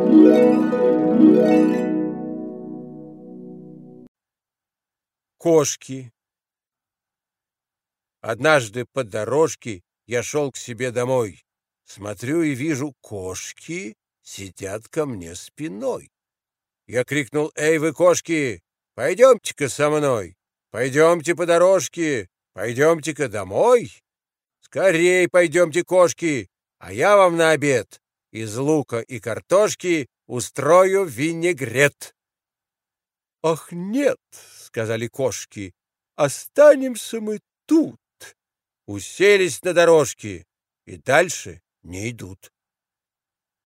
Кошки. Однажды по дорожке я шел к себе домой. Смотрю и вижу, кошки сидят ко мне спиной. Я крикнул: «Эй, вы, кошки, пойдемте-ка со мной! Пойдемте по дорожке, пойдемте-ка домой! Скорей пойдемте, кошки, а я вам на обед из лука и картошки устрою винегрет». «Ах, нет, — сказали кошки, — останемся мы тут». Уселись на дорожке и дальше не идут.